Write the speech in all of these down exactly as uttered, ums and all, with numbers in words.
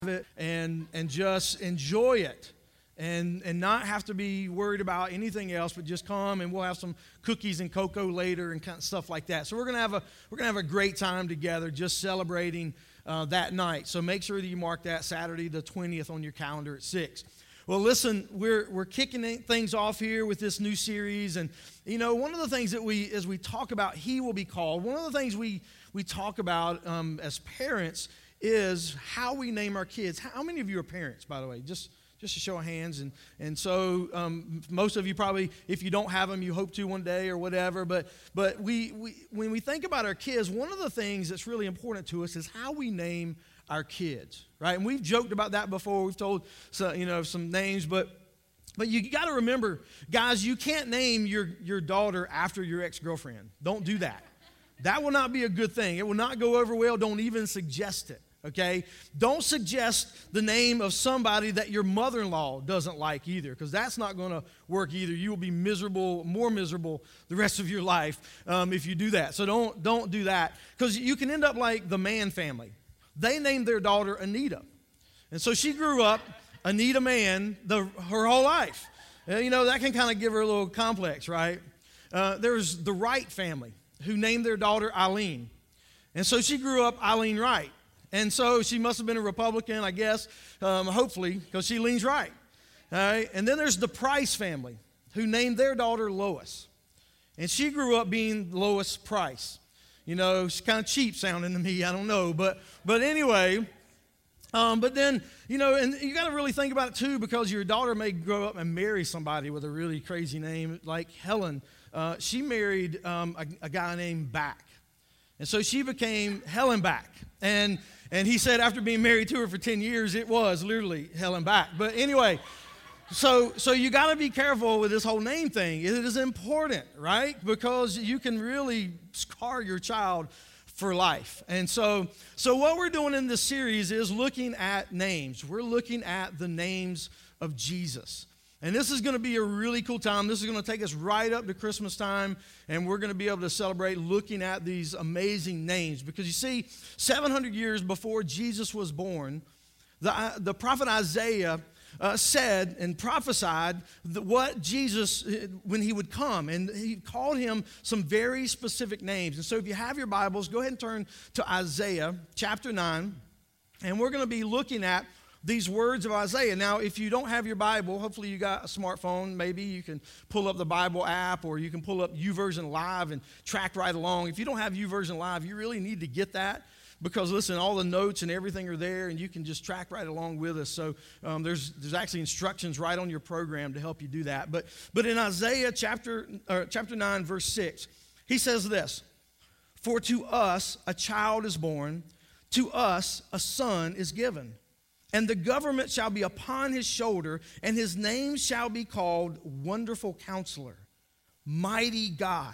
it and and just enjoy it and and not have to be worried about anything else, but just come and we'll have some cookies and cocoa later and kind of stuff like that. So we're gonna have a we're gonna have a great time together, just celebrating uh, that night. So make sure that you mark that Saturday the twentieth on your calendar at six. Well, listen, we're we're kicking things off here with this new series, and you know, one of the things that we as we talk about, He Will Be Called. One of the things we we talk about um, as parents is how we name our kids. How many of you are parents, by the way? Just just a show of hands. And and so um, most of you probably, if you don't have them, you hope to one day or whatever. But but we, we when we think about our kids, one of the things that's really important to us is how we name our kids, right? And we've joked about that before. We've told so, you know some names, but but you got to remember, guys, you can't name your your daughter after your ex-girlfriend. Don't do that. That will not be a good thing. It will not go over well. Don't even suggest it. Okay? Don't suggest the name of somebody that your mother-in-law doesn't like either, because that's not going to work either. You will be miserable, more miserable the rest of your life um, if you do that. So don't, don't do that, because you can end up like the Mann family. They named their daughter Anita. And so she grew up Anita Mann the, her whole life. Uh, you know, that can kind of give her a little complex, right? Uh, there's the Wright family, who named their daughter Eileen. And so she grew up Eileen Wright. And so she must have been a Republican, I guess, um, hopefully, because she leans right. All right. And then there's the Price family, who named their daughter Lois. And she grew up being Lois Price. You know, she's kind of cheap sounding to me, I don't know. But but anyway, um, but then, you know, and you got to really think about it too, because your daughter may grow up and marry somebody with a really crazy name, like Helen. Uh, she married um, a, a guy named Back. And so she became Helen Back. And and he said after being married to her for ten years, it was literally Helen Back. But anyway, so so you got to be careful with this whole name thing. It is important, right? Because you can really scar your child for life. And so so what we're doing in this series is looking at names. We're looking at the names of Jesus. And this is going to be a really cool time. This is going to take us right up to Christmas time, and we're going to be able to celebrate looking at these amazing names. Because you see, seven hundred years before Jesus was born, the, uh, the prophet Isaiah uh, said and prophesied that what Jesus, when he would come, and he called him some very specific names. And so if you have your Bibles, go ahead and turn to Isaiah chapter nine, and we're going to be looking at these words of Isaiah. Now, if you don't have your Bible, hopefully you got a smartphone. Maybe you can pull up the Bible app, or you can pull up YouVersion Live and track right along. If you don't have YouVersion Live, you really need to get that, because listen, all the notes and everything are there, and you can just track right along with us. So um, there's there's actually instructions right on your program to help you do that. But but in Isaiah chapter uh, chapter nine, verse six, he says this: "For to us a child is born, to us a son is given. And the government shall be upon his shoulder, and his name shall be called Wonderful Counselor, Mighty God,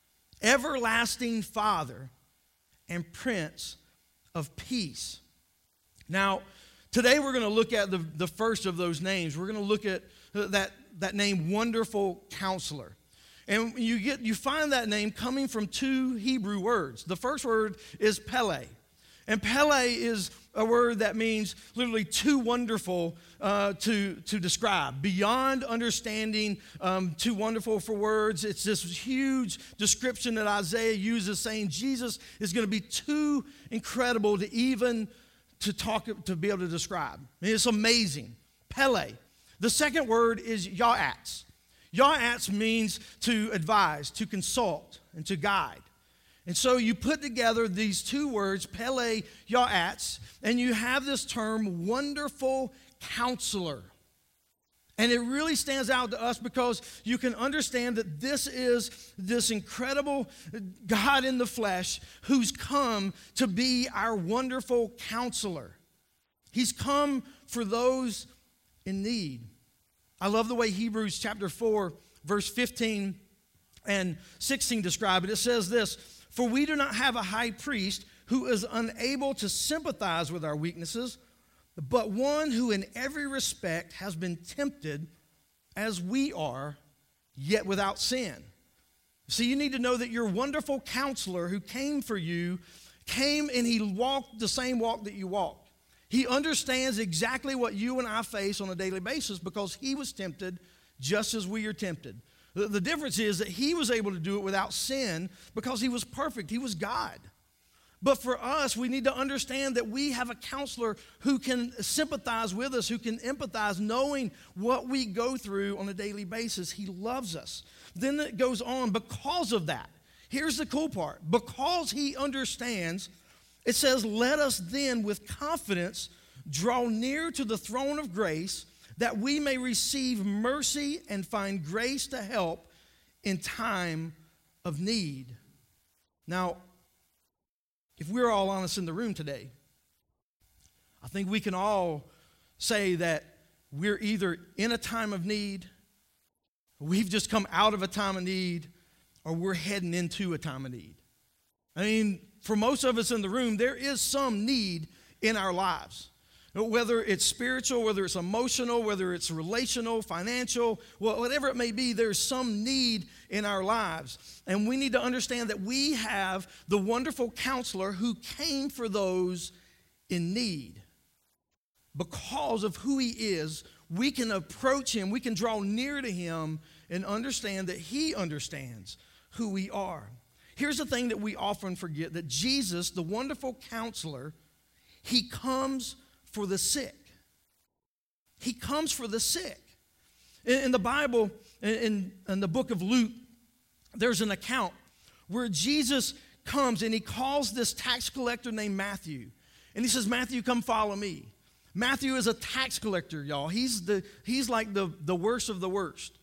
Everlasting Father, and Prince of Peace." Now, today we're going to look at the, the first of those names. We're going to look at that, that name, Wonderful Counselor. And you get you find that name coming from two Hebrew words. The first word is Pele. And Pele is a word that means literally too wonderful uh, to, to describe. Beyond understanding, um, too wonderful for words. It's this huge description that Isaiah uses, saying Jesus is going to be too incredible to even to talk to be able to describe. I mean, it's amazing. Pele. The second word is Ya'atz. Ya'atz means to advise, to consult, and to guide. And so you put together these two words, Pele, Ya'atz, and you have this term, Wonderful Counselor. And it really stands out to us because you can understand that this is this incredible God in the flesh who's come to be our wonderful counselor. He's come for those in need. I love the way Hebrews chapter four, verse fifteen and sixteen describe it. It says this: "For we do not have a high priest who is unable to sympathize with our weaknesses, but one who in every respect has been tempted as we are, yet without sin." So you need to know that your wonderful counselor who came for you, came and he walked the same walk that you walked. He understands exactly what you and I face on a daily basis because he was tempted just as we are tempted. The, the difference is that he was able to do it without sin because he was perfect. He was God. But for us, we need to understand that we have a counselor who can sympathize with us, who can empathize, knowing what we go through on a daily basis. He loves us. Then it goes on, because of that. Here's the cool part. Because he understands, it says, let us then with confidence draw near to the throne of grace that we may receive mercy and find grace to help in time of need. Now, if we're all honest in the room today, I think we can all say that we're either in a time of need, we've just come out of a time of need, or we're heading into a time of need. I mean, for most of us in the room, there is some need in our lives. Whether it's spiritual, whether it's emotional, whether it's relational, financial, whatever it may be, there's some need in our lives. And we need to understand that we have the wonderful counselor who came for those in need. Because of who he is, we can approach him, we can draw near to him and understand that he understands who we are. Here's the thing that we often forget, that Jesus, the wonderful counselor, he comes for the sick. He comes for the sick. In, in the Bible, in, in the book of Luke, there's an account where Jesus comes and he calls this tax collector named Matthew. And he says, Matthew, come follow me. Matthew is a tax collector, y'all. He's the he's like the, the worst of the worst.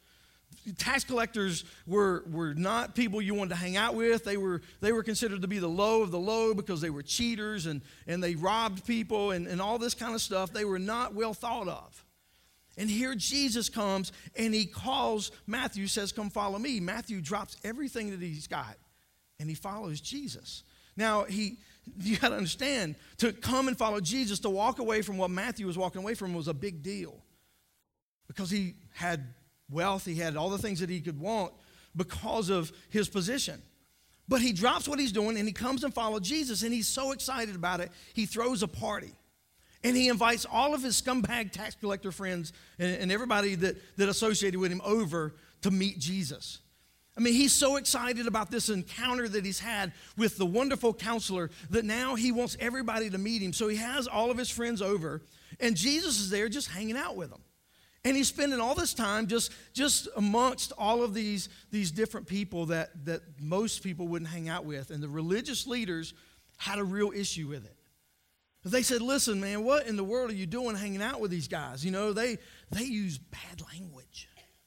Tax collectors were, were not people you wanted to hang out with. They were they were considered to be the low of the low because they were cheaters and, and they robbed people and, and all this kind of stuff. They were not well thought of. And here Jesus comes and he calls Matthew, says, come follow me. Matthew drops everything that he's got and he follows Jesus. Now, he you got to understand, to come and follow Jesus, to walk away from what Matthew was walking away from was a big deal because he had wealth, he had all the things that he could want because of his position. But he drops what he's doing and he comes and follows Jesus, and he's so excited about it, he throws a party. And he invites all of his scumbag tax collector friends and, and everybody that, that associated with him over to meet Jesus. I mean, he's so excited about this encounter that he's had with the wonderful counselor that now he wants everybody to meet him. So he has all of his friends over, and Jesus is there just hanging out with them. And he's spending all this time just, just amongst all of these, these different people that, that most people wouldn't hang out with. And the religious leaders had a real issue with it. They said, listen, man, what in the world are you doing hanging out with these guys? You know, they, they use bad language.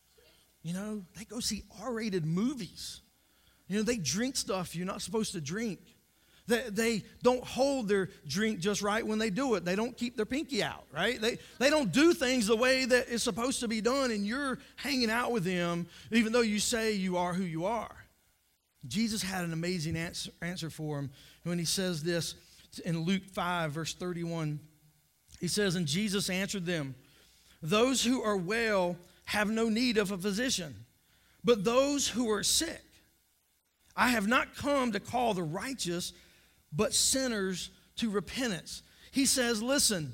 You know, they go see R-rated movies. You know, they drink stuff you're not supposed to drink. They, they don't hold their drink just right when they do it. They don't keep their pinky out, right? They, they don't do things the way that it's supposed to be done, and you're hanging out with them even though you say you are who you are. Jesus had an amazing answer, answer for him when he says this in Luke five, verse thirty-one. He says, and Jesus answered them, those who are well have no need of a physician, but those who are sick. I have not come to call the righteous, but sinners to repentance. He says, listen,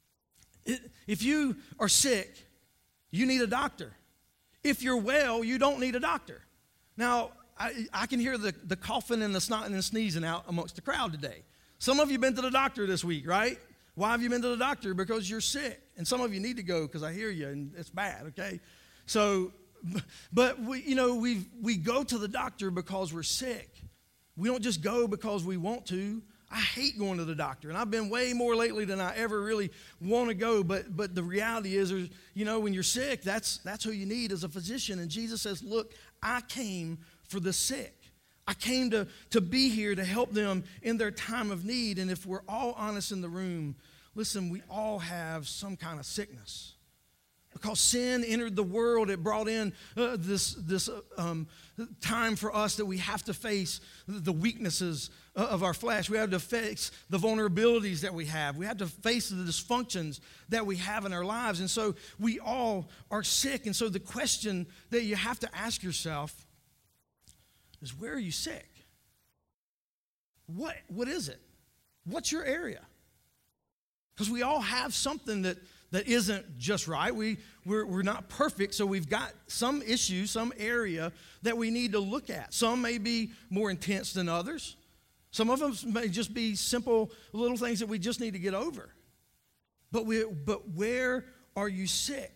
if you are sick, you need a doctor. If you're well, you don't need a doctor. Now, I, I can hear the, the coughing and the snotting and sneezing out amongst the crowd today. Some of you have been to the doctor this week, right? Why have you been to the doctor? Because you're sick. And some of you need to go because I hear you, and it's bad, okay? So, but, we, you know, we we go to the doctor because we're sick. We don't just go because we want to. I hate going to the doctor, and I've been way more lately than I ever really want to go. But but the reality is, you know, when you're sick, that's that's who you need as a physician. And Jesus says, look, I came for the sick. I came to, to be here to help them in their time of need. And if we're all honest in the room, listen, we all have some kind of sickness. Because sin entered the world, it brought in uh, this, this uh, um, time for us that we have to face the weaknesses of our flesh. We have to face the vulnerabilities that we have. We have to face the dysfunctions that we have in our lives. And so we all are sick. And so the question that you have to ask yourself is, where are you sick? What, what is it? What's your area? Because we all have something that, that isn't just right. We, we're, we're not perfect, so we've got some issue, some area that we need to look at. Some may be more intense than others. Some of them may just be simple little things that we just need to get over. But we, but where are you sick?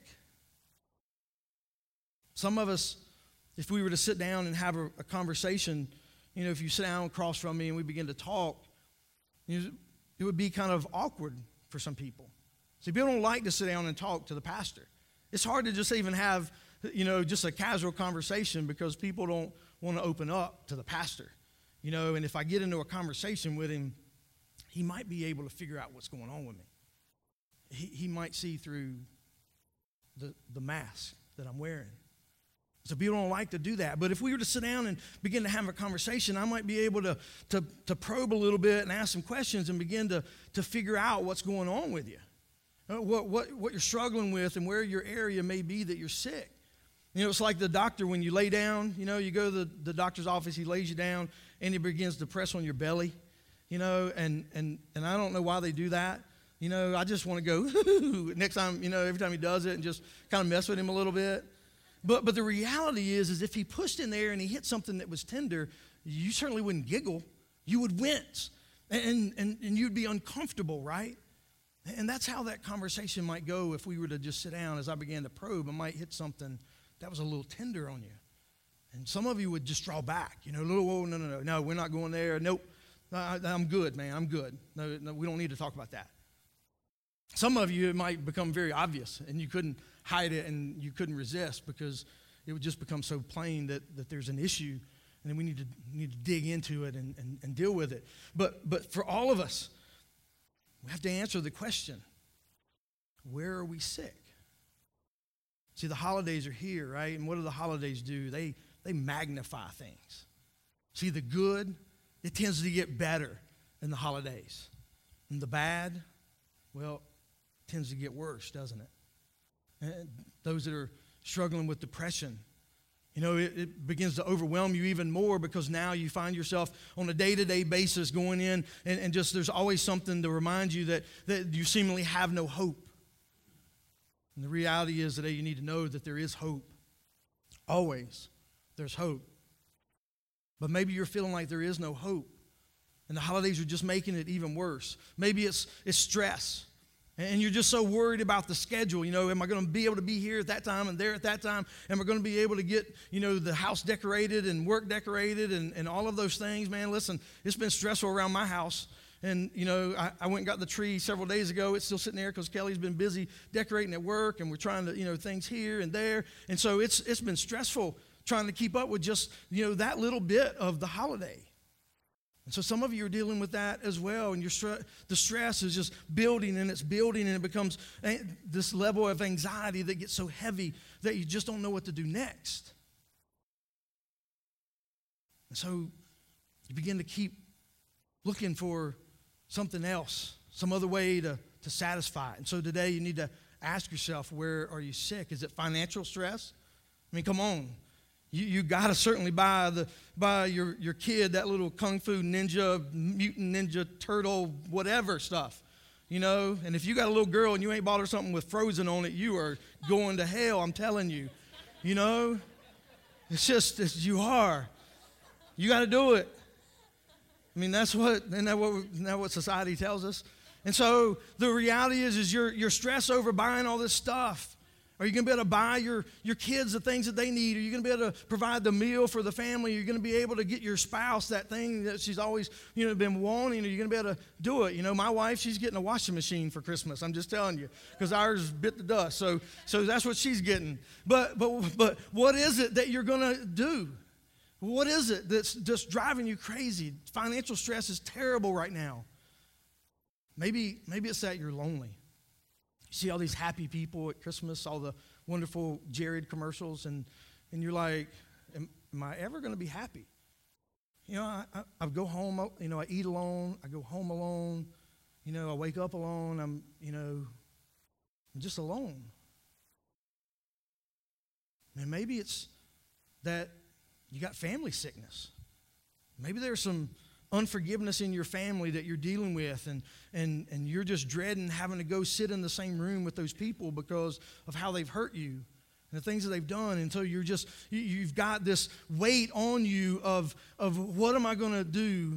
Some of us, if we were to sit down and have a, a conversation, you know, if you sit down across from me and we begin to talk, you know, it would be kind of awkward for some people. See, people don't like to sit down and talk to the pastor. It's hard to just even have, you know, just a casual conversation because people don't want to open up to the pastor. You know, and if I get into a conversation with him, he might be able to figure out what's going on with me. He, he might see through the, the mask that I'm wearing. So people don't like to do that. But if we were to sit down and begin to have a conversation, I might be able to, to, to probe a little bit and ask some questions and begin to, to figure out what's going on with you. Uh, what, what, what you're struggling with and where your area may be that you're sick. You know, it's like the doctor when you lay down, you know, you go to the, the doctor's office, he lays you down, and he begins to press on your belly, you know, and, and, and I don't know why they do that. You know, I just want to go, next time, you know, every time he does it and just kind of mess with him a little bit. But but the reality is, is if he pushed in there and he hit something that was tender, you certainly wouldn't giggle. You would wince, and, and, and you'd be uncomfortable, right? And that's how that conversation might go if we were to just sit down. As I began to probe, I might hit something that was a little tender on you. And some of you would just draw back, you know, a little, oh, no, no, no, no, we're not going there. Nope, I, I'm good, man, I'm good. No, no, we don't need to talk about that. Some of you, it might become very obvious, and you couldn't hide it, and you couldn't resist because it would just become so plain that, that there's an issue, and then we need to need to dig into it and, and, and deal with it. But but for all of us, we have to answer the question, where are we sick? See, the holidays are here, right? And what do the holidays do? They they magnify things. See, the good, it tends to get better in the holidays. And the bad, well, tends to get worse, doesn't it? And those that are struggling with depression, you know, it, it begins to overwhelm you even more because now you find yourself on a day-to-day basis going in and, and just there's always something to remind you that, that you seemingly have no hope. And the reality is today you need to know that there is hope. Always there's hope. But maybe you're feeling like there is no hope. And the holidays are just making it even worse. Maybe it's it's stress. And you're just so worried about the schedule. You know, am I going to be able to be here at that time and there at that time? Am I going to be able to get, you know, the house decorated and work decorated and, and all of those things? Man, listen, it's been stressful around my house. And, you know, I, I went and got the tree several days ago. It's still sitting there because Kelly's been busy decorating at work, and we're trying to, you know, things here and there. And so it's it's been stressful trying to keep up with just, you know, that little bit of the holiday. And so some of you are dealing with that as well, and your stre- the stress is just building, and it's building, and it becomes a- this level of anxiety that gets so heavy that you just don't know what to do next. And so you begin to keep looking for something else, some other way to, to satisfy it. And so today you need to ask yourself, where are you sick? Is it financial stress? I mean, come on. You, you got to certainly buy the buy your, your kid that little Kung Fu Ninja, Mutant Ninja Turtle, whatever stuff, you know. And if you got a little girl and you ain't bought her something with Frozen on it, you are going to hell, I'm telling you. You know, it's just, it's, you are. You got to do it. I mean, that's what, isn't that what, isn't that what society tells us? And so the reality is, is you're, you're stressed over buying all this stuff. Are you going to be able to buy your, your kids the things that they need? Are you going to be able to provide the meal for the family? Are you going to be able to get your spouse that thing that she's always, you know, been wanting? Are you going to be able to do it? You know, my wife, she's getting a washing machine for Christmas. I'm just telling you, because ours bit the dust. So, so that's what she's getting. But, but, but what is it that you're going to do? What is it that's just driving you crazy? Financial stress is terrible right now. Maybe, maybe it's that you're lonely. You see all these happy people at Christmas, all the wonderful Jared commercials, and, and you're like, am, am I ever going to be happy? You know, I, I, I go home, you know, I eat alone, I go home alone, you know, I wake up alone, I'm, you know, I'm just alone. And maybe it's that you got family sickness. Maybe there's some unforgiveness in your family that you're dealing with, and, and, and you're just dreading having to go sit in the same room with those people because of how they've hurt you and the things that they've done. And so you're just, you, you've got this weight on you of, of what am I going to do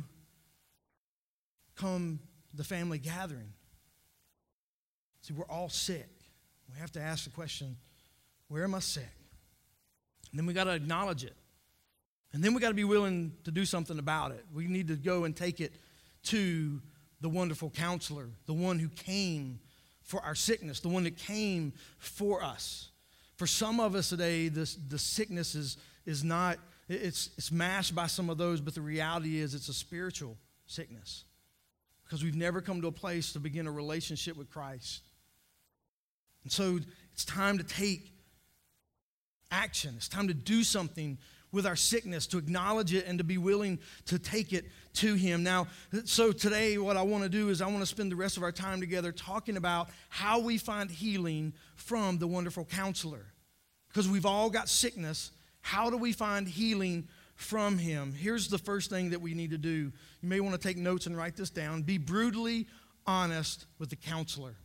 come the family gathering? See, we're all sick. We have to ask the question, where am I sick? And then we got to acknowledge it. And then we got to be willing to do something about it. We need to go and take it to the wonderful counselor, the one who came for our sickness, the one that came for us. For some of us today, this, the sickness is, is not, it's, it's masked by some of those, but the reality is it's a spiritual sickness because we've never come to a place to begin a relationship with Christ. And so it's time to take action. It's time to do something with our sickness, to acknowledge it and to be willing to take it to him. Now, so today what I want to do is I want to spend the rest of our time together talking about how we find healing from the wonderful counselor. Because we've all got sickness. How do we find healing from him? Here's the first thing that we need to do. You may want to take notes and write this down. Be brutally honest with the counselor.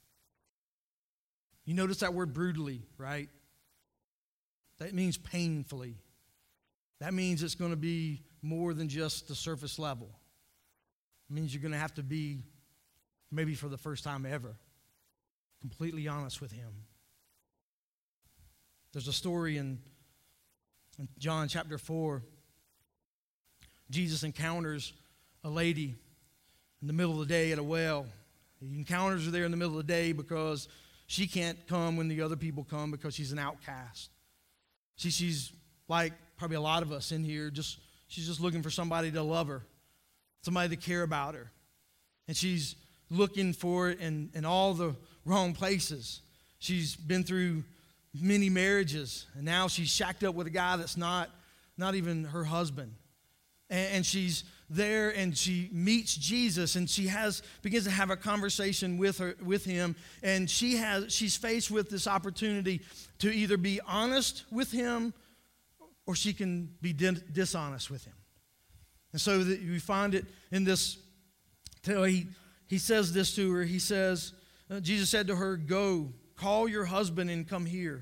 You notice that word brutally, right? That means painfully. That means it's going to be more than just the surface level. It means you're going to have to be, maybe for the first time ever, completely honest with him. There's a story in, in John chapter four. Jesus encounters a lady in the middle of the day at a well. He encounters her there in the middle of the day because she can't come when the other people come because she's an outcast. See, she's like probably a lot of us in here, just she's just looking for somebody to love her, somebody to care about her. And she's looking for it in, in all the wrong places. She's been through many marriages, and now she's shacked up with a guy that's not, not even her husband. And, and she's there, and she meets Jesus, and she has begins to have a conversation with her with him, and she has she's faced with this opportunity to either be honest with him or she can be dishonest with him. And so that we find it in this, he, he says this to her. He says, uh, Jesus said to her, "Go, call your husband and come here."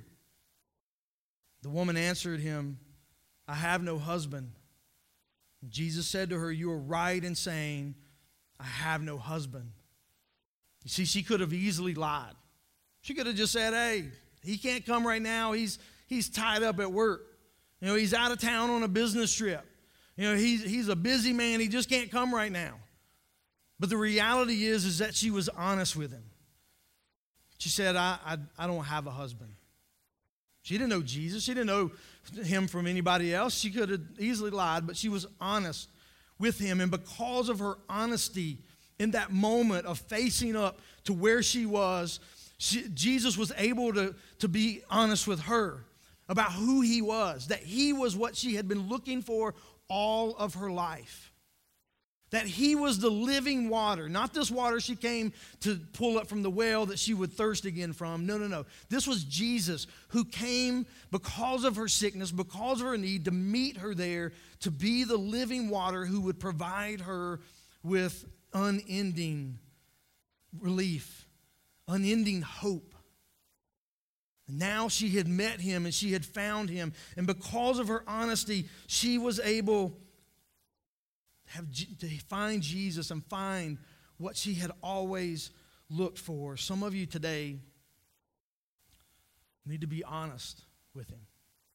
The woman answered him, "I have no husband." Jesus said to her, "You are right in saying, I have no husband." You see, she could have easily lied. She could have just said, "Hey, he can't come right now. He's, he's tied up at work. You know, he's out of town on a business trip. You know, he's, he's a busy man. He just can't come right now." But the reality is, is that she was honest with him. She said, I, I, I don't have a husband. She didn't know Jesus. She didn't know him from anybody else. She could have easily lied, but she was honest with him. And because of her honesty in that moment of facing up to where she was, she, Jesus was able to, to be honest with her about who he was, that he was what she had been looking for all of her life. That he was the living water, not this water she came to pull up from the well that she would thirst again from. No, no, no. This was Jesus who came because of her sickness, because of her need, to meet her there, to be the living water who would provide her with unending relief, unending hope. And now she had met him and she had found him. And because of her honesty, she was able Have, to find Jesus and find what she had always looked for. Some of you today need to be honest with him.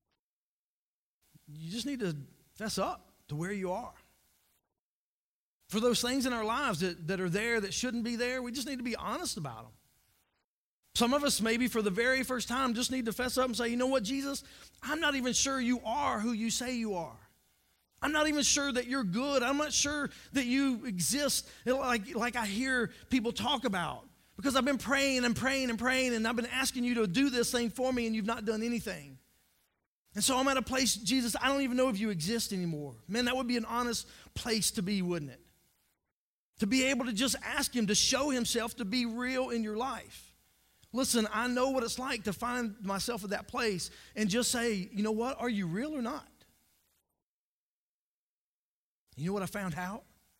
You just need to fess up to where you are. For those things in our lives that, that are there that shouldn't be there, we just need to be honest about them. Some of us, maybe for the very first time, just need to fess up and say, "You know what, Jesus? I'm not even sure you are who you say you are. I'm not even sure that you're good. I'm not sure that you exist like, like I hear people talk about. Because I've been praying and praying and praying, and I've been asking you to do this thing for me, and you've not done anything. And so I'm at a place, Jesus, I don't even know if you exist anymore." Man, that would be an honest place to be, wouldn't it? To be able to just ask him to show himself to be real in your life. Listen, I know what it's like to find myself at that place and just say, "You know what? Are you real or not?" You know what I found out?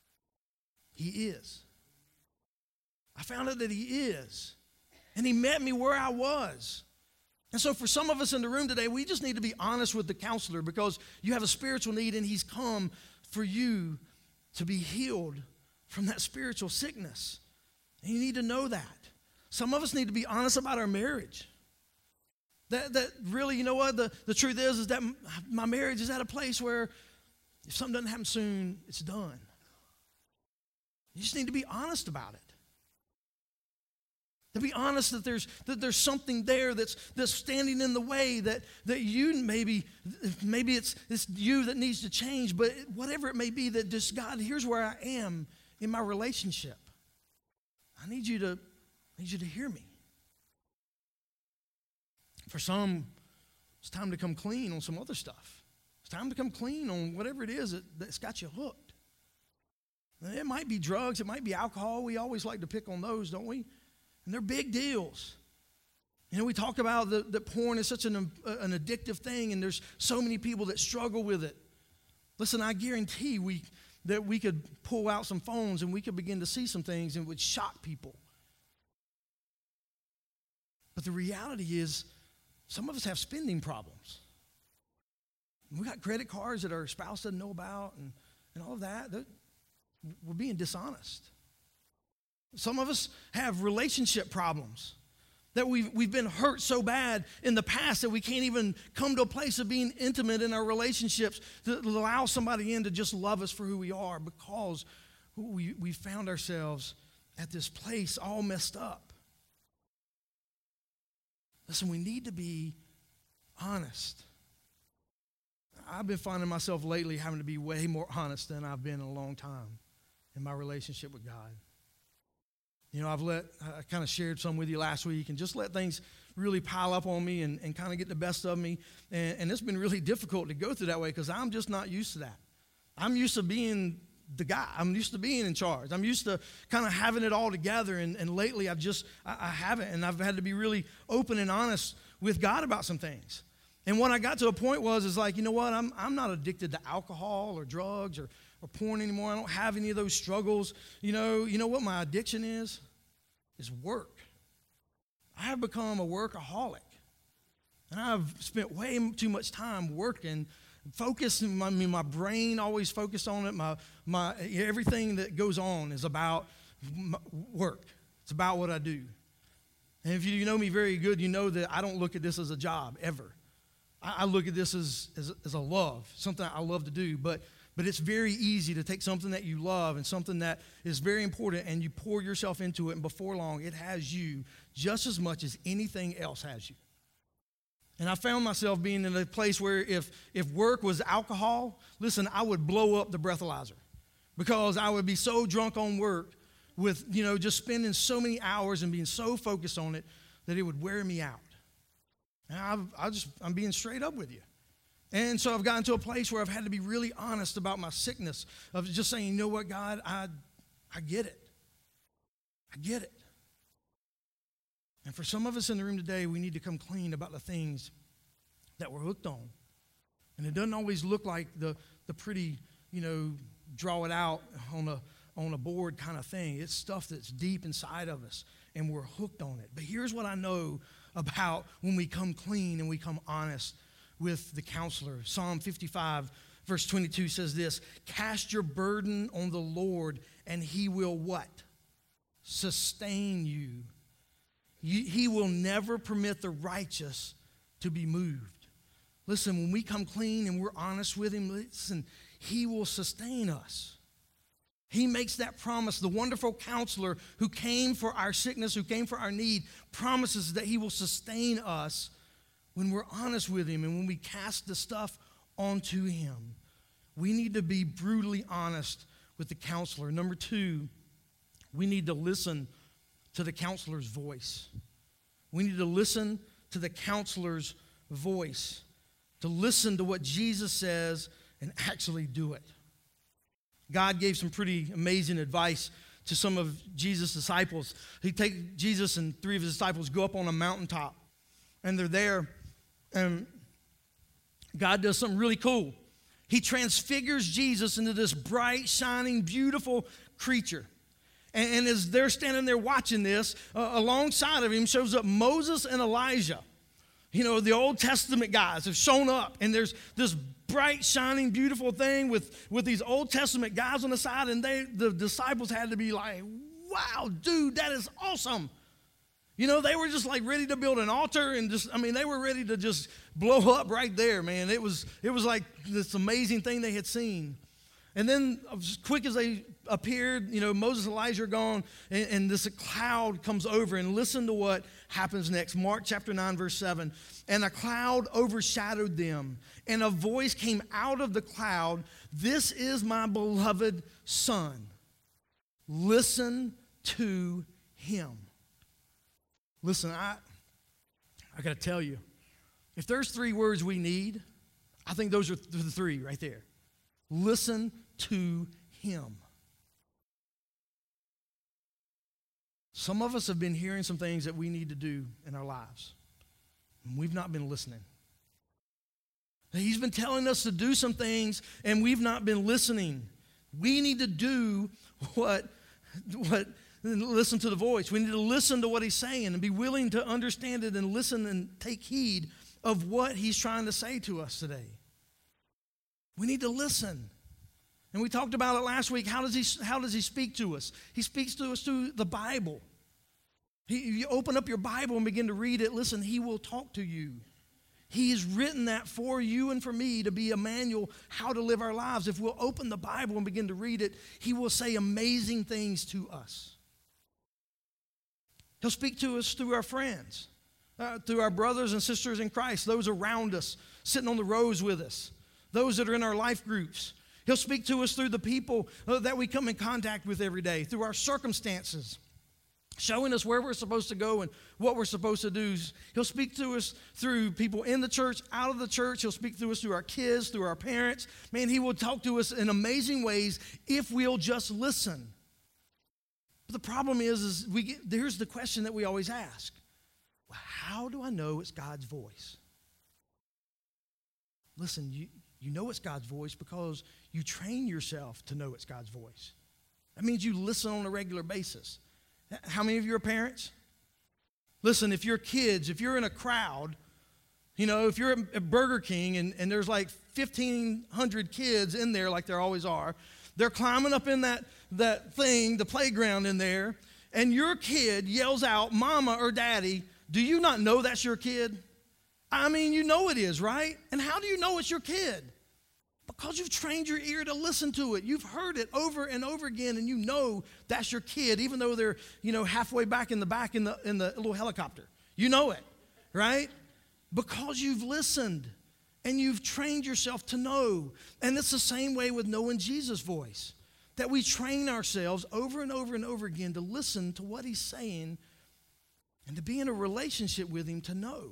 He is. I found out that he is. And he met me where I was. And so for some of us in the room today, we just need to be honest with the counselor because you have a spiritual need and he's come for you to be healed from that spiritual sickness. And you need to know that. Some of us need to be honest about our marriage. That, that really, you know what, the, the truth is, is that my marriage is at a place where if something doesn't happen soon, it's done. You just need to be honest about it. To be honest that there's that there's something there that's that's standing in the way that that you maybe maybe it's it's you that needs to change, but whatever it may be, that just God, here's where I am in my relationship. I need you to I need you to hear me. For some, it's time to come clean on some other stuff. It's time to come clean on whatever it is that, that's got you hooked. It might be drugs, it might be alcohol. We always like to pick on those, don't we? And they're big deals. You know, we talk about the, that porn is such an, an addictive thing, and there's so many people that struggle with it. Listen, I guarantee we that we could pull out some phones and we could begin to see some things and it would shock people. But the reality is, some of us have spending problems. We got credit cards that our spouse doesn't know about and, and all of that. that. We're being dishonest. Some of us have relationship problems, that we've, we've been hurt so bad in the past that we can't even come to a place of being intimate in our relationships to allow somebody in to just love us for who we are because we, we found ourselves at this place all messed up. Listen, we need to be honest. I've been finding myself lately having to be way more honest than I've been in a long time in my relationship with God. You know, I've let, I kind of shared some with you last week and just let things really pile up on me and, and kind of get the best of me. And, and it's been really difficult to go through that way because I'm just not used to that. I'm used to being the guy. I'm used to being in charge. I'm used to kind of having it all together. And, and lately I've just, I, I haven't. And I've had to be really open and honest with God about some things. And when I got to a point was, is like, you know what, I'm, I'm not addicted to alcohol or drugs or or porn anymore. I don't have any of those struggles. You know, you know what my addiction is? Is work. I have become a workaholic. And I've spent way too much time working, focusing, I mean, my brain always focused on it. My, my, everything that goes on is about work. It's about what I do. And if you know me very good, you know that I don't look at this as a job, ever. I, I look at this as, as, as a love, something I love to do. But But it's very easy to take something that you love and something that is very important and you pour yourself into it, and before long, it has you just as much as anything else has you. And I found myself being in a place where if, if work was alcohol, listen, I would blow up the breathalyzer because I would be so drunk on work with, you know, just spending so many hours and being so focused on it that it would wear me out. And I've, I just, I'm being straight up with you. And so I've gotten to a place where I've had to be really honest about my sickness, of just saying, you know what, God, I, I get it. I get it. And for some of us in the room today, we need to come clean about the things that we're hooked on. And it doesn't always look like the, the pretty, you know, draw it out on a, on a board kind of thing. It's stuff that's deep inside of us, and we're hooked on it. But here's what I know about when we come clean and we come honest with the counselor. Psalm fifty-five, verse twenty-two says this: cast your burden on the Lord, and he will what? Sustain you. you. He will never permit the righteous to be moved. Listen, when we come clean and we're honest with him, listen, he will sustain us. He makes that promise. The wonderful counselor who came for our sickness, who came for our need, promises that he will sustain us when we're honest with him and when we cast the stuff onto him. We need to be brutally honest with the counselor. Number two, we need to listen to the counselor's voice. We need to listen to the counselor's voice, to listen to what Jesus says and actually do it. God gave some pretty amazing advice to some of Jesus' disciples. He take Jesus and three of his disciples go up on a mountaintop, and they're there, and God does something really cool. He transfigures Jesus into this bright, shining, beautiful creature. And, and as they're standing there watching this, uh, alongside of him shows up Moses and Elijah. You know, the Old Testament guys have shown up, and there's this bright, shining, beautiful thing with, with these Old Testament guys on the side, and they the disciples had to be like, wow, dude, that is awesome. You know, they were just like ready to build an altar and just, I mean, they were ready to just blow up right there, man. It was, it was like this amazing thing they had seen. And then as quick as they appeared, you know, Moses and Elijah are gone, and, and this cloud comes over, and listen to what happens next. Mark chapter nine, verse seven. And a cloud overshadowed them, and a voice came out of the cloud, "This is my beloved Son. Listen to him." Listen, I, I got to tell you, if there's three words we need, I think those are the three right there. Listen to him. Some of us have been hearing some things that we need to do in our lives, and we've not been listening. He's been telling us to do some things, and we've not been listening. We need to do what, what, listen to the voice. We need to listen to what he's saying and be willing to understand it and listen and take heed of what he's trying to say to us today. We need to listen. And we talked about it last week. How does he, how does he speak to us? He speaks to us through the Bible. He, you open up your Bible and begin to read it. Listen, he will talk to you. He has written that for you and for me to be a manual how to live our lives. If we'll open the Bible and begin to read it, he will say amazing things to us. He'll speak to us through our friends, uh, through our brothers and sisters in Christ, those around us, sitting on the rows with us, those that are in our life groups. He'll speak to us through the people uh, that we come in contact with every day, through our circumstances, showing us where we're supposed to go and what we're supposed to do. He'll speak to us through people in the church, out of the church. He'll speak to us through our kids, through our parents. Man, he will talk to us in amazing ways if we'll just listen. But the problem is, is we get, here's the question that we always ask. Well, how do I know it's God's voice? Listen, you, you know it's God's voice because you train yourself to know it's God's voice. That means you listen on a regular basis. How many of you are parents? Listen, if you're kids, if you're in a crowd, you know, if you're at Burger King and, and there's like fifteen hundred kids in there like there always are, they're climbing up in that, that thing, the playground in there, and your kid yells out, "Mama" or "Daddy," do you not know that's your kid? I mean, you know it is, right? And how do you know it's your kid? Because you've trained your ear to listen to it. You've heard it over and over again, and you know that's your kid, even though they're, you know, halfway back in the back in the in the little helicopter. You know it, right? Because you've listened and you've trained yourself to know. And it's the same way with knowing Jesus' voice, that we train ourselves over and over and over again to listen to what he's saying and to be in a relationship with him to know.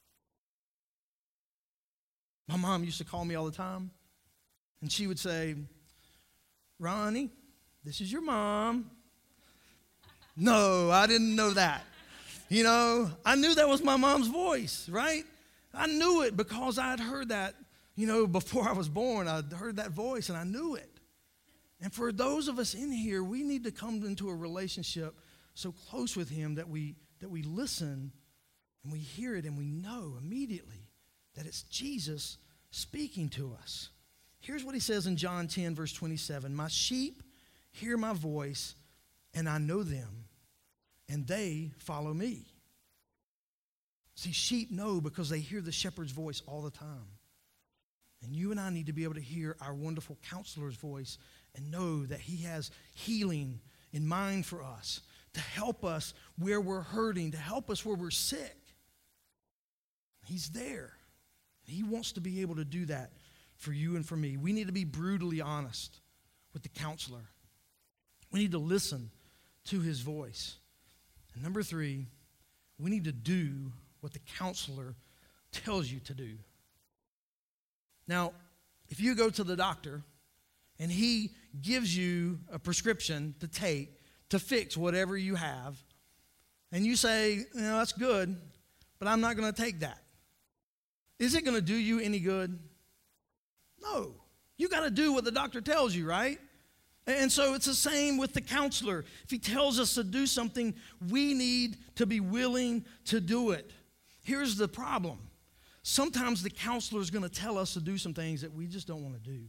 My mom used to call me all the time. And she would say, "Ronnie, this is your mom." No, I didn't know that. You know, I knew that was my mom's voice, right? I knew it because I had heard that, you know, before I was born. I'd heard that voice and I knew it. And for those of us in here, we need to come into a relationship so close with him that we that we listen and we hear it and we know immediately that it's Jesus speaking to us. Here's what he says in John ten, verse twenty-seven. "My sheep hear my voice, and I know them, and they follow me." See, sheep know because they hear the shepherd's voice all the time. And you and I need to be able to hear our wonderful counselor's voice and know that he has healing in mind for us, to help us where we're hurting, to help us where we're sick. He's there. He wants to be able to do that for you and for me. We need to be brutally honest with the counselor. We need to listen to his voice. And number three, we need to do what the counselor tells you to do. Now, if you go to the doctor and he gives you a prescription to take to fix whatever you have, and you say, "You know, that's good, but I'm not going to take that," is it going to do you any good? No. You got to do what the doctor tells you, right? And so it's the same with the counselor. If he tells us to do something, we need to be willing to do it. Here's the problem. Sometimes the counselor is going to tell us to do some things that we just don't want to do.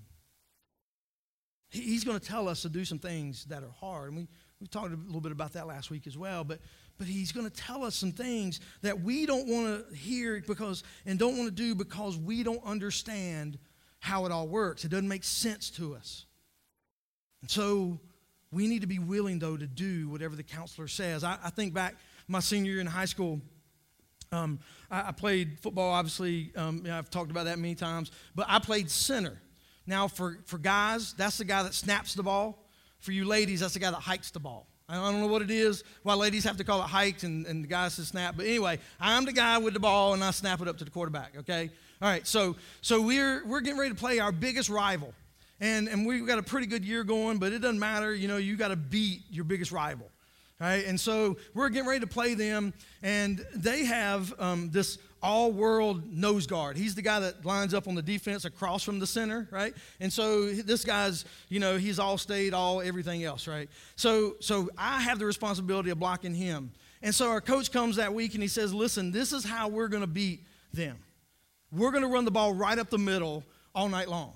He's going to tell us to do some things that are hard. And we, we talked a little bit about that last week as well. But, but he's going to tell us some things that we don't want to hear because and don't want to do because we don't understand how it all works. It doesn't make sense to us. And so we need to be willing, though, to do whatever the counselor says. I, I think back my senior year in high school, um, I, I played football, obviously. Um, you know, I've talked about that many times. But I played center. Now, for, for guys, that's the guy that snaps the ball. For you ladies, that's the guy that hikes the ball. I don't know what it is, why ladies have to call it hiked and, and the guys to snap. But anyway, I'm the guy with the ball, and I snap it up to the quarterback, okay? All right, so so we're we're getting ready to play our biggest rival. And and we've got a pretty good year going, but it doesn't matter. You know, you got to beat your biggest rival, right? And so we're getting ready to play them, and they have um, this all-world nose guard. He's the guy that lines up on the defense across from the center, right? And so this guy's, you know, he's all state, all everything else, right? So so I have the responsibility of blocking him. And so our coach comes that week, and he says, listen, this is how we're going to beat them. We're going to run the ball right up the middle all night long.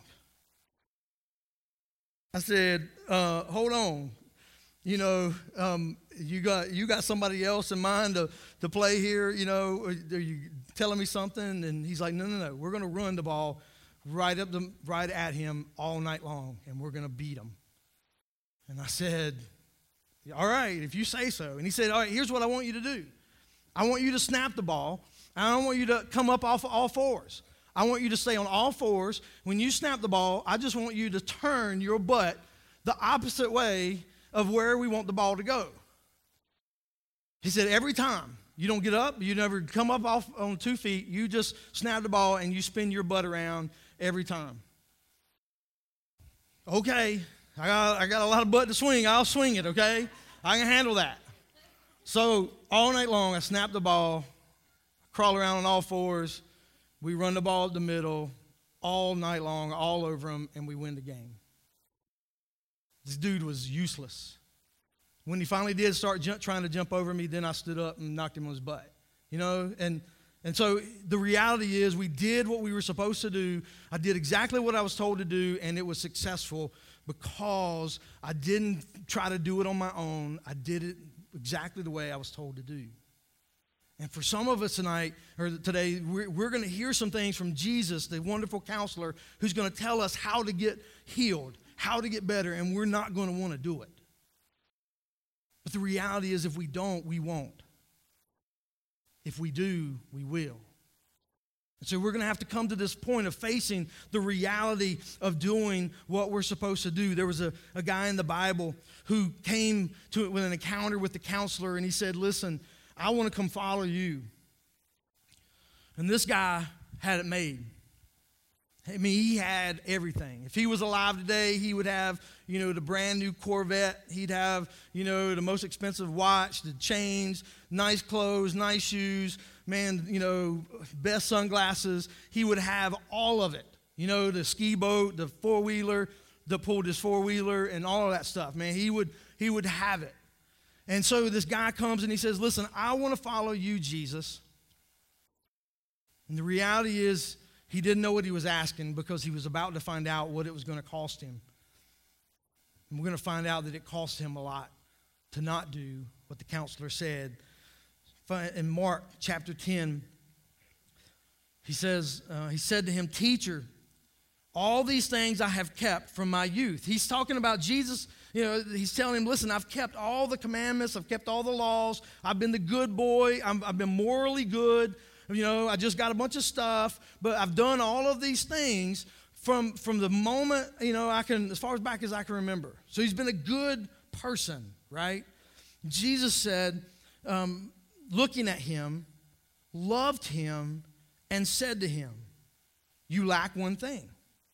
I said, uh, hold on, you know, um, you got you got somebody else in mind to, to play here, you know, are you telling me something? And he's like, no, no, no, we're going to run the ball right up the, right at him all night long, and we're going to beat him. And I said, all right, if you say so. And he said, all right, here's what I want you to do. I want you to snap the ball, and I don't want you to come up off all fours. I want you to stay on all fours. When you snap the ball, I just want you to turn your butt the opposite way of where we want the ball to go. He said, every time, you don't get up, you never come up off on two feet, you just snap the ball and you spin your butt around every time. Okay, I got, I got a lot of butt to swing, I'll swing it, okay? I can handle that. So all night long, I snap the ball, crawl around on all fours, we run the ball up the middle all night long, all over him, and we win the game. This dude was useless. When he finally did start jump, trying to jump over me, then I stood up and knocked him on his butt. You know, and and so the reality is we did what we were supposed to do. I did exactly what I was told to do, and it was successful because I didn't try to do it on my own. I did it exactly the way I was told to do. And for some of us tonight, or today, we're, we're going to hear some things from Jesus, the wonderful counselor, who's going to tell us how to get healed, how to get better, and we're not going to want to do it. But the reality is if we don't, we won't. If we do, we will. And so we're going to have to come to this point of facing the reality of doing what we're supposed to do. There was a, a guy in the Bible who came to it with an encounter with the counselor, and he said, listen, I want to come follow you. And this guy had it made. I mean, he had everything. If he was alive today, he would have, you know, the brand new Corvette. He'd have, you know, the most expensive watch, the chains, nice clothes, nice shoes, man, you know, best sunglasses. He would have all of it. You know, the ski boat, the four-wheeler, that pulled his four-wheeler and all of that stuff. Man, he would he would have it. And so this guy comes and he says, listen, I want to follow you, Jesus. And the reality is he didn't know what he was asking because he was about to find out what it was going to cost him. And we're going to find out that it cost him a lot to not do what the counselor said. In Mark chapter ten, he says, uh, he said to him, teacher, all these things I have kept from my youth. He's talking about Jesus. You know, he's telling him, listen, I've kept all the commandments. I've kept all the laws. I've been the good boy. I'm, I've been morally good. You know, I just got a bunch of stuff, but I've done all of these things from, from the moment, you know, I can, as far as back as I can remember. So he's been a good person, right? Jesus said, um, looking at him, loved him, and said to him, you lack one thing.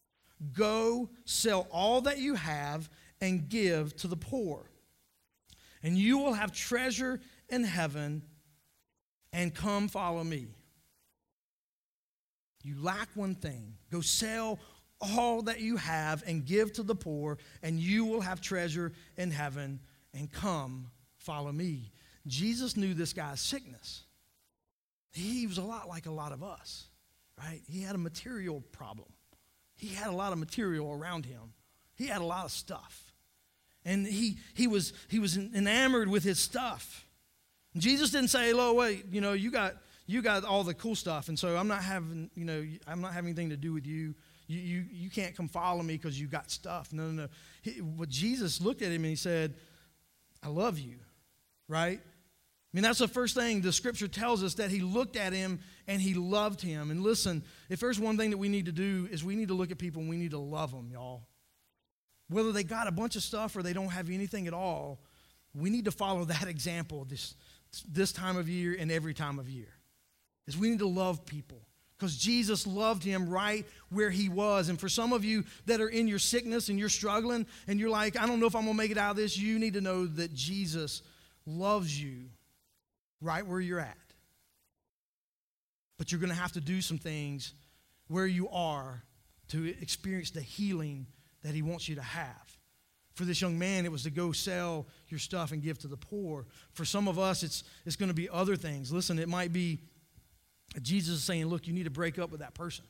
Go sell all that you have and give to the poor, and you will have treasure in heaven, and come follow me. You lack one thing. Go sell all that you have and give to the poor, and you will have treasure in heaven, and come, follow me. Jesus knew this guy's sickness. He was a lot like a lot of us, right? He had a material problem. He had a lot of material around him. He had a lot of stuff. And he he was he was enamored with his stuff. Jesus didn't say, "Lo, wait, you know, you got you got all the cool stuff, and so I'm not having, you know, I'm not having anything to do with you. You you, you can't come follow me because you got stuff." No, no, no. He, what Jesus looked at him and he said, "I love you," right? I mean, that's the first thing the scripture tells us, that he looked at him and he loved him. And listen, if there's one thing that we need to do is we need to look at people and we need to love them, y'all. Whether they got a bunch of stuff or they don't have anything at all, we need to follow that example this, this time of year and every time of year. Is we need to love people because Jesus loved him right where he was. And for some of you that are in your sickness and you're struggling and you're like, I don't know if I'm going to make it out of this, you need to know that Jesus loves you right where you're at. But you're going to have to do some things where you are to experience the healing that he wants you to have. For this young man, it was to go sell your stuff and give to the poor. For some of us, it's, it's going to be other things. Listen, it might be Jesus is saying, look, you need to break up with that person.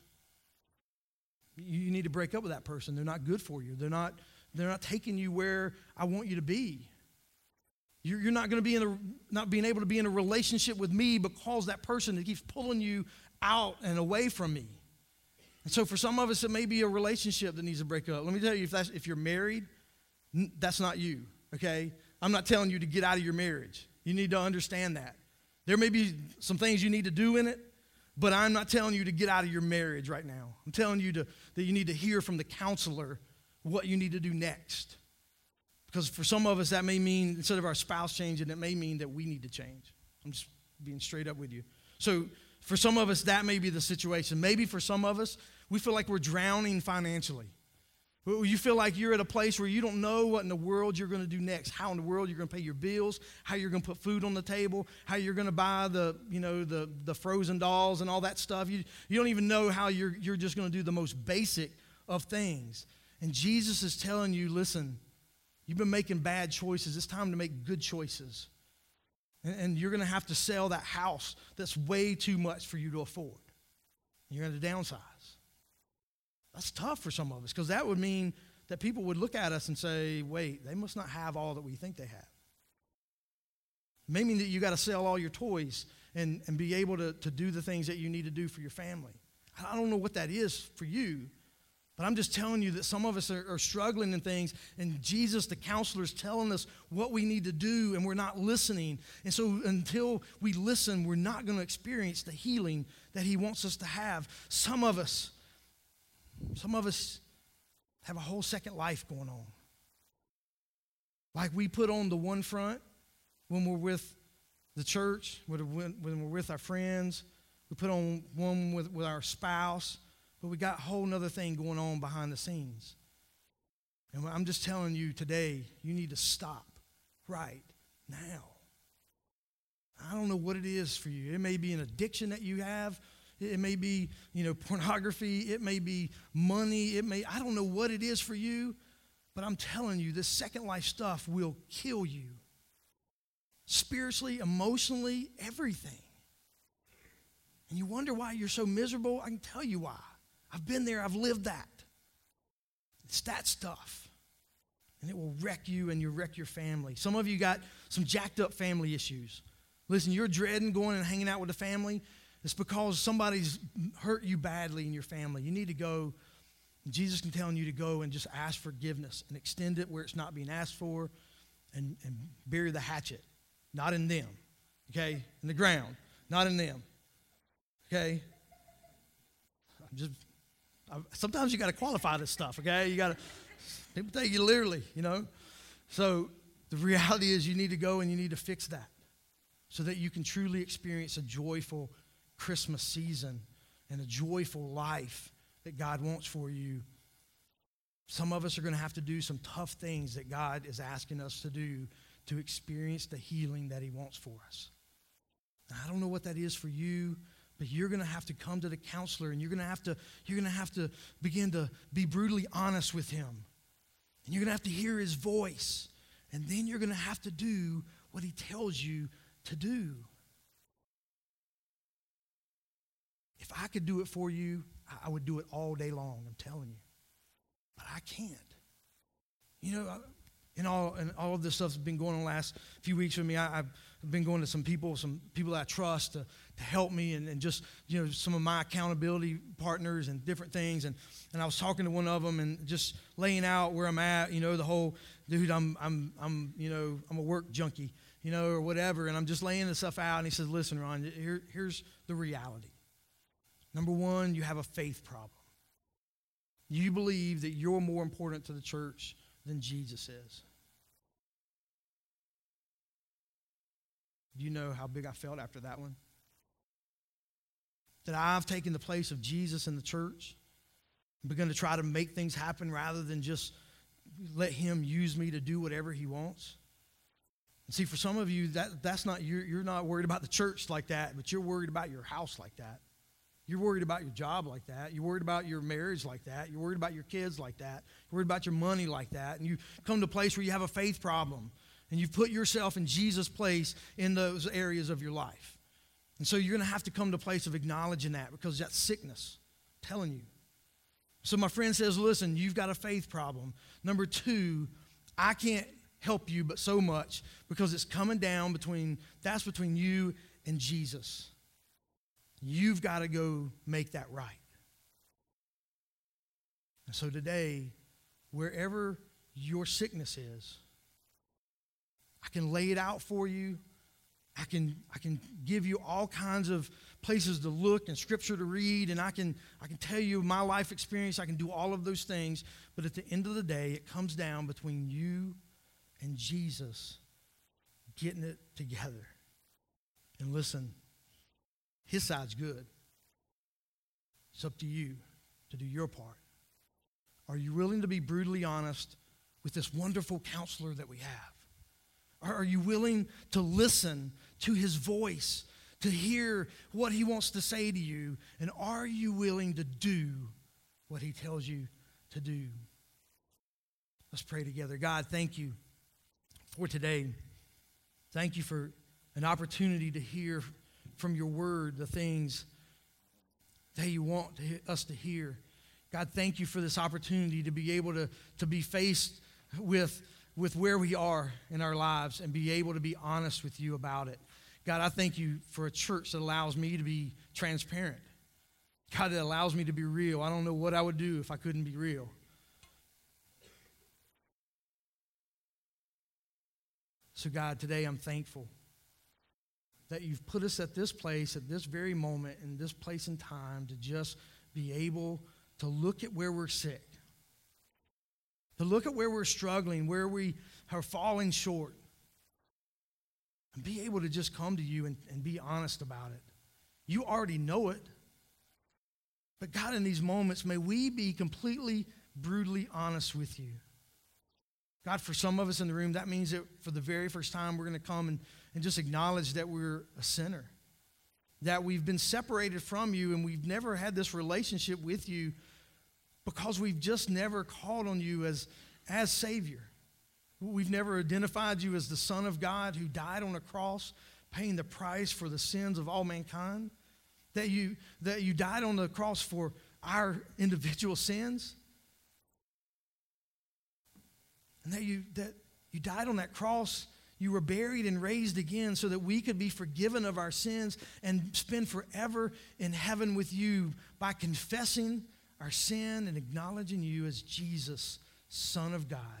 You need to break up with that person. They're not good for you. They're not, they're not taking you where I want you to be. You're, you're not going to be in a, not being able to be in a relationship with me because that person that keeps pulling you out and away from me. And so for some of us, it may be a relationship that needs to break up. Let me tell you, if that's, if you're married, that's not you, okay? I'm not telling you to get out of your marriage. You need to understand that. There may be some things you need to do in it, but I'm not telling you to get out of your marriage right now. I'm telling you to, that you need to hear from the counselor what you need to do next. Because for some of us, that may mean, instead of our spouse changing, it may mean that we need to change. I'm just being straight up with you. So for some of us, that may be the situation. Maybe for some of us, we feel like we're drowning financially. You feel like you're at a place where you don't know what in the world you're going to do next, how in the world you're going to pay your bills, how you're going to put food on the table, how you're going to buy the, you know, the, the frozen dolls and all that stuff. You, you don't even know how you're, you're just going to do the most basic of things. And Jesus is telling you, listen, you've been making bad choices. It's time to make good choices. And, and you're going to have to sell that house that's way too much for you to afford. You're going to downsize. That's tough for some of us because that would mean that people would look at us and say, wait, they must not have all that we think they have. It may mean that you got to sell all your toys and, and be able to, to do the things that you need to do for your family. I don't know what that is for you, but I'm just telling you that some of us are, are struggling in things, and Jesus, the counselor, is telling us what we need to do, and we're not listening. And so until we listen, we're not going to experience the healing that he wants us to have. Some of us, some of us have a whole second life going on. Like we put on the one front when we're with the church, when we're with our friends. We put on one with, with our spouse. But we got a whole other thing going on behind the scenes. And I'm just telling you today, you need to stop right now. I don't know what it is for you. It may be an addiction that you have. It may be, you know, pornography. It may be money. It may, I don't know what it is for you. But I'm telling you, this second life stuff will kill you. Spiritually, emotionally, everything. And you wonder why you're so miserable? I can tell you why. I've been there. I've lived that. It's that stuff. And it will wreck you and you'll wreck your family. Some of you got some jacked up family issues. Listen, you're dreading going and hanging out with the family. It's because somebody's hurt you badly in your family. You need to go. Jesus can tell you to go and just ask forgiveness and extend it where it's not being asked for and, and bury the hatchet. Not in them. Okay? In the ground. Not in them. Okay? I'm just... Sometimes you got to qualify this stuff, okay? You got to, people take you literally, you know? So the reality is you need to go and you need to fix that so that you can truly experience a joyful Christmas season and a joyful life that God wants for you. Some of us are going to have to do some tough things that God is asking us to do to experience the healing that he wants for us. Now, I don't know what that is for you, But you're going to have to come to the counselor, and you're going to have to you're going to have to begin to be brutally honest with him. And you're going to have to hear his voice. And then you're going to have to do what he tells you to do. If I could do it for you, I would do it all day long, I'm telling you. But I can't. You know, and all and all of this stuff's been going on the last few weeks with me. I, I've been going to some people, some people that I trust to, to help me, and, and just, you know, some of my accountability partners and different things. And, and I was talking to one of them and just laying out where I'm at, you know, the whole, dude, I'm, I'm, I'm, you know, I'm a work junkie, you know, or whatever. And I'm just laying this stuff out. And he says, listen, Ron, here, here's the reality. Number one, you have a faith problem. You believe that you're more important to the church than Jesus is. Do you know how big I felt after that one? That I've taken the place of Jesus in the church and begun to try to make things happen rather than just let him use me to do whatever he wants. And see, for some of you, that, that's not you're, you're not worried about the church like that, but you're worried about your house like that. You're worried about your job like that. You're worried about your marriage like that. You're worried about your kids like that. You're worried about your money like that. And you come to a place where you have a faith problem. And you've put yourself in Jesus' place in those areas of your life. And so you're going to have to come to a place of acknowledging that, because that's sickness. I'm telling you. So my friend says, listen, you've got a faith problem. Number two, I can't help you but so much, because it's coming down between, that's between you and Jesus. You've got to go make that right. And so today, wherever your sickness is, I can lay it out for you. I can, I can give you all kinds of places to look and scripture to read, and I can, I can tell you my life experience. I can do all of those things. But at the end of the day, it comes down between you and Jesus getting it together. And listen, his side's good. It's up to you to do your part. Are you willing to be brutally honest with this wonderful counselor that we have? Are you willing to listen to his voice, to hear what he wants to say to you? And are you willing to do what he tells you to do? Let's pray together. God, thank you for today. Thank you for an opportunity to hear from your word the things that you want to, us to hear. God, thank you for this opportunity to be able to, to be faced with with where we are in our lives and be able to be honest with you about it. God, I thank you for a church that allows me to be transparent. God, that allows me to be real. I don't know what I would do if I couldn't be real. So God, today I'm thankful that you've put us at this place, at this very moment, in this place and time, to just be able to look at where we're sick, to look at where we're struggling, where we are falling short, and be able to just come to you and, and be honest about it. You already know it. But God, in these moments, may we be completely, brutally honest with you. God, for some of us in the room, that means that for the very first time, we're going to come and, and just acknowledge that we're a sinner, that we've been separated from you, and we've never had this relationship with you because we've just never called on you as, as Savior. We've never identified you as the Son of God who died on a cross, paying the price for the sins of all mankind, that you, that you died on the cross for our individual sins, and that you, that you died on that cross. You were buried and raised again so that we could be forgiven of our sins and spend forever in heaven with you by confessing our sin and acknowledging you as Jesus, Son of God.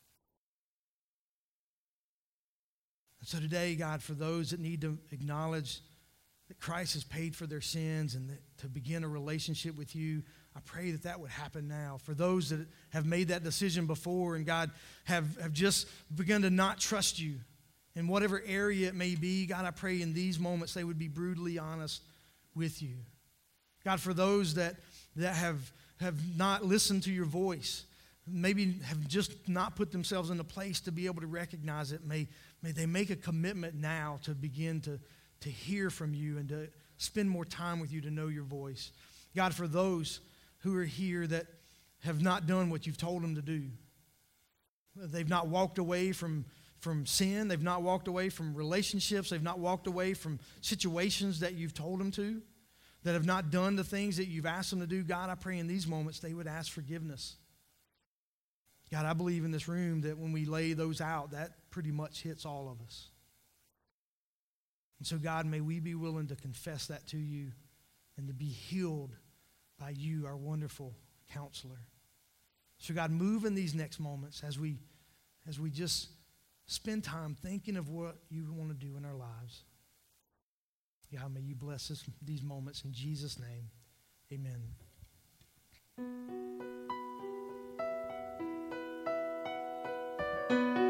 And so today, God, for those that need to acknowledge that Christ has paid for their sins and that to begin a relationship with you, I pray that that would happen now. For those that have made that decision before and, God, have, have just begun to not trust you in whatever area it may be, God, I pray in these moments they would be brutally honest with you. God, for those that that have, have not listened to your voice, maybe have just not put themselves in a place to be able to recognize it, may, may they make a commitment now to begin to, to hear from you and to spend more time with you, to know your voice. God, for those who are here that have not done what you've told them to do, they've not walked away from, from sin, they've not walked away from relationships, they've not walked away from situations that you've told them to, that have not done the things that you've asked them to do, God, I pray in these moments they would ask forgiveness. God, I believe in this room that when we lay those out, that pretty much hits all of us. And so, God, may we be willing to confess that to you and to be healed by you, our wonderful counselor. So, God, move in these next moments as we, as we just spend time thinking of what you want to do in our lives. God, may you bless this, these moments in Jesus' name. Amen.